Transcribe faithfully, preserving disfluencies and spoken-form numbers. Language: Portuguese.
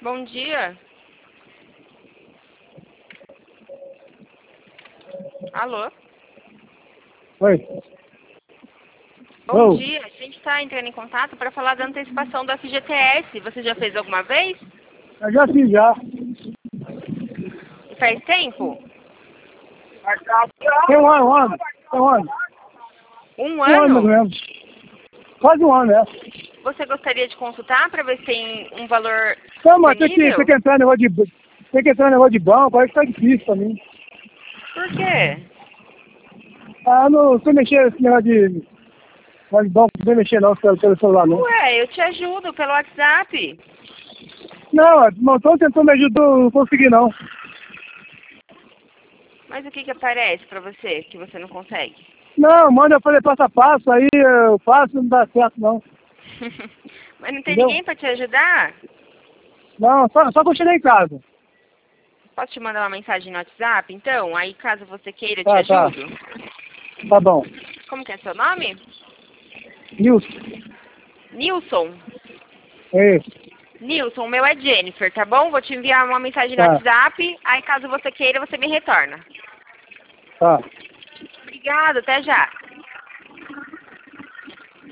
Bom dia. Alô? Oi. Bom Oh. dia. A gente está entrando em contato para falar da antecipação do F G T S. Você já fez alguma vez? Eu já fiz já. E faz tempo? Tem um ano, um ano. Tem um ano. Um Um ano mais ou ano? menos. Quase um ano, é. Você gostaria de consultar para ver se tem um valor Não, mas tem que, disponível? tem que entrar no negócio de. Tem que entrar no negócio de banco, aí que tá difícil pra mim. Por quê? Ah, não sei mexer nesse negócio de. Negócio de banco, não sei mexer não, pelo, pelo celular não. Ué, eu te ajudo pelo WhatsApp. Não, não tô tentando me ajudar, não consegui não. Mas o que que aparece para você que você não consegue? Não, manda eu fazer passo a passo, aí eu faço, não dá certo não. Mas não tem Entendeu? ninguém para te ajudar? Não, só, só que eu cheguei em casa. Posso te mandar uma mensagem no WhatsApp? Então, aí caso você queira, eu te Tá, tá. ajudo. Tá bom. Como que é seu nome? Nilson. Nilson. É, Nilson, o meu é Jennifer, tá bom? Vou te enviar uma mensagem no tá, WhatsApp, aí caso você queira, você me retorna. tá. Obrigada, até já.